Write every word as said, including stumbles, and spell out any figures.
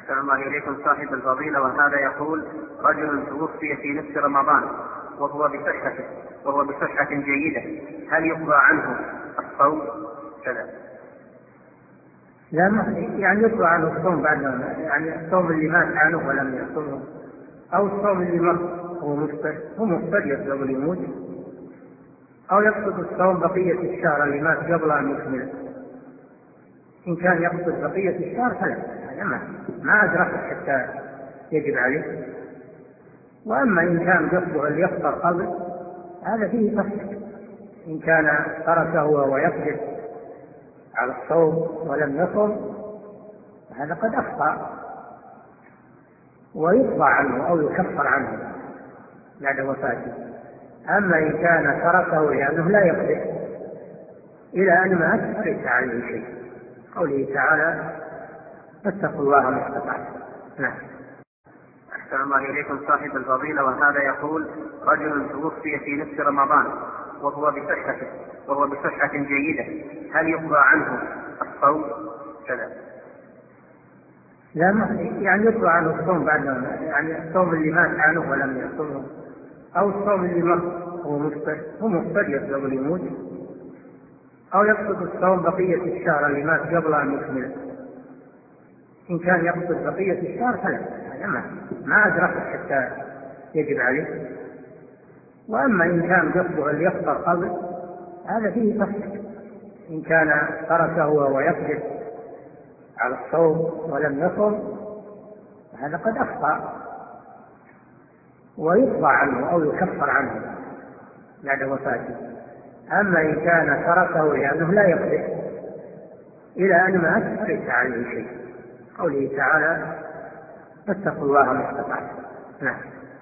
أحسن الله إليكم صاحب الفضيلة، وهذا يقول: رجل توفي في نصف رمضان وهو بصحة وهو بصحة جيدة، هل يقضى عنه الصوم كذا؟ لا، ما يعني يقضى عنه الصوم بعد، يعني الصوم اللي مات عنه ولم يصومه، أو الصوم اللي مر هو مفطر هو مفطر قبل يموت، أو يقصد الصوم بقية الشهر اللي مات قبل أن يكمل. إن كان يقصد بقية الشهر فلا، هذا ما ما أدركه حتى يجب عليه. وأما إن كان قصده أن يفطر قبل، هذا فيه تفصيل. إن كان تركه وهو يقدر على الصوم ولم يصم، هذا قد أخطأ ويقضى عنه أو يكفر عنه بعد وفاته. أما إن كان تركه لأنه لا يقدر إلى أن مات فليس عليه شيء. قوله تعالى: فاتقوا الله ما استطعتم. نعم. أحسن الله إليكم صاحب الفضيلة، وهذا يقول: رجل توفي في نصف رمضان وهو بصحة وهو بصحة جيدة، هل يقضى عنه الصوم كذا؟ لا، ما يعني يقضى عنه الصوم بعد، يعني الصوم اللي مات عنه ولم يصومه، أو الصوم اللي مر هو مفطر هو مفطر قبل يموت، أو يقصد الصوم بقية الشهر اللي مات قبل أن يكمل. إن كان يقصد بقية الشهر فلا، هذا ما ما أدركه حتى يجب عليه. وأما إن كان قصده أن يفطر قبل، هذا فيه تفصيل. إن كان تركه وهو يقدر على الصوم ولم يصم، هذا قد أخطأ ويقضى عنه أو يكفر عنه بعد وفاته. أما إن كان تركه لأنه لا يقدر إلى أن مات فليس عليه شيء. قوله تعالى: فاتقوا الله ما استطعتم. نعم.